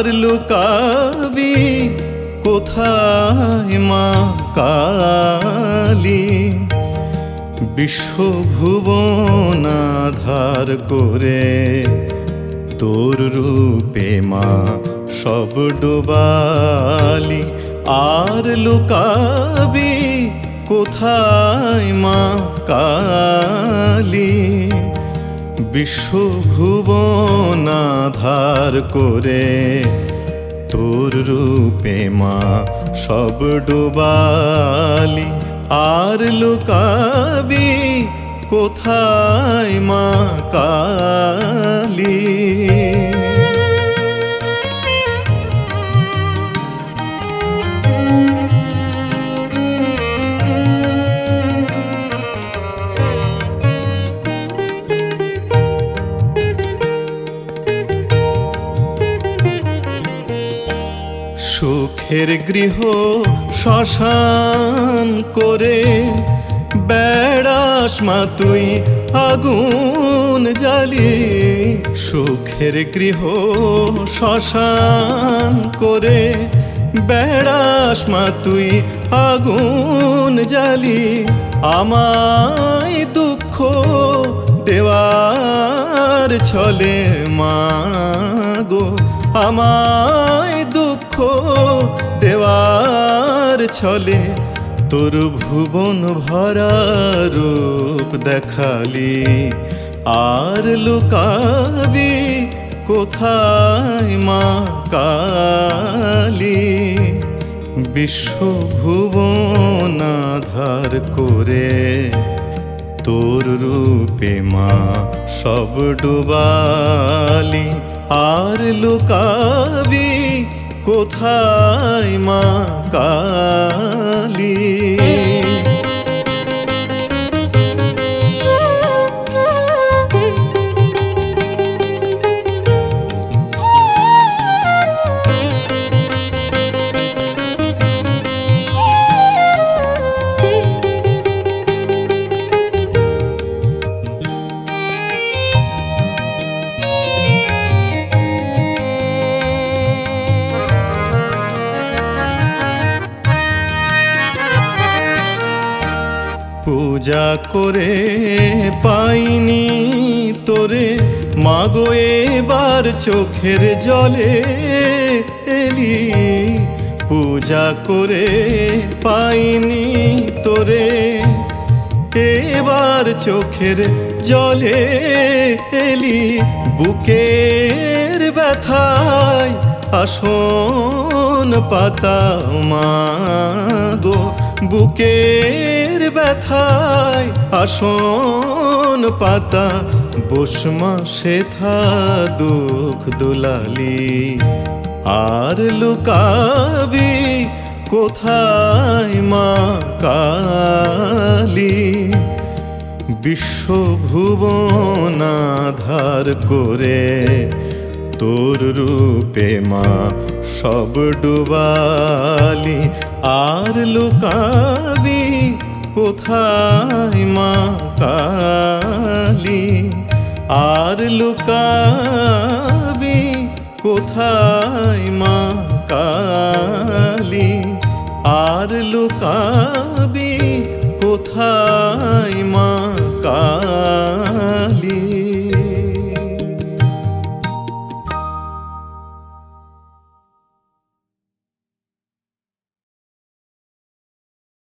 আর লুকাবি কোথায় মা কালী? বিশ্বভুবন আধার করে তোর রূপে মা সব ডোবালি। আর লুকাবি কোথায় মা কালী? বিশ্বভুবন আধার করে তোর রূপে মা সব ডোবালি। আর লুকাবি কোথায় মা কালী? সুখের গৃহ শ্মশান করে বেড়াস মা তুই আগুন জ্বালি। সুখের গৃহ শ্মশান করে বেড়াস মা তুই আগুন জ্বালি। আমায় দুঃখ দেওয়ার ছলে মা গো, আমায় দুঃখ দেওয়ার ছলে তোর ভুবন ভরা রূপ দেখালি। আর লুকাবি কোথায় মা কালী? বিশ্বভুবন আধার করে তোর রূপে মা সব ডুবালি। আর লুকাবি কোথায় মা কালী? পূজা করে পাইনি তোরে মাগো, এবার চোখের জলে এলি। পূজা করে পাইনি তোরে এবার চোখের জলে এলি। বুকের ব্যথায় আসন পাতা মা গো, বুকের ব্যথায় আসন পাতা। বসমা সেথা দুঃখ দুলালি। আর লুকাবি কোথায় মা কালী? বিশ্বভুবন আধার করে তোর রূপে মা সব ডুবালি। আর লুকাবি কোথায় মা কালী? আর লুকা